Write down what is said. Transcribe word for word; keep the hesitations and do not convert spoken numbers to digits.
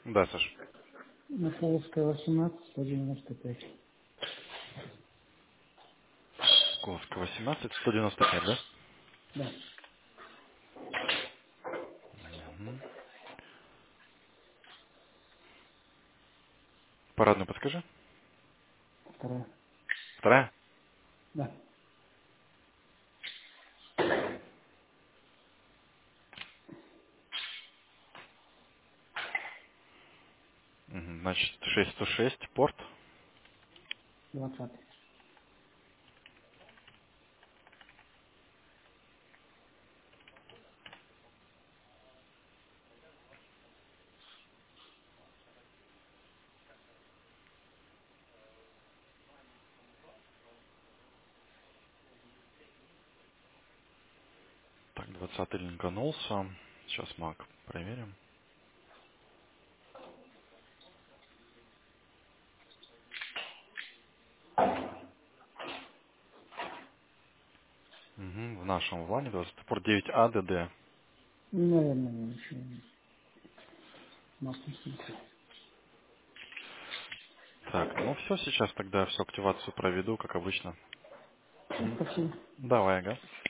Да, Саш. Михайловская, восемнадцать, сто девяносто пять. Соколовская, восемнадцать, сто девяносто пять, да? Да, Мгм. Парадную подскажи. вторая. Вторая? Да, Мгм. Значит, шесть сто шесть, порт. двадцатый. Так, двадцатый линканулся. Сейчас мак проверим. Мгм. В нашем влане двадцать, порт девять а, ДД. Наверное, ничего не могу смотреть. Так, ну все, сейчас тогда всю активацию проведу, как обычно. Ну, Мгм. спасибо. Давай, ага.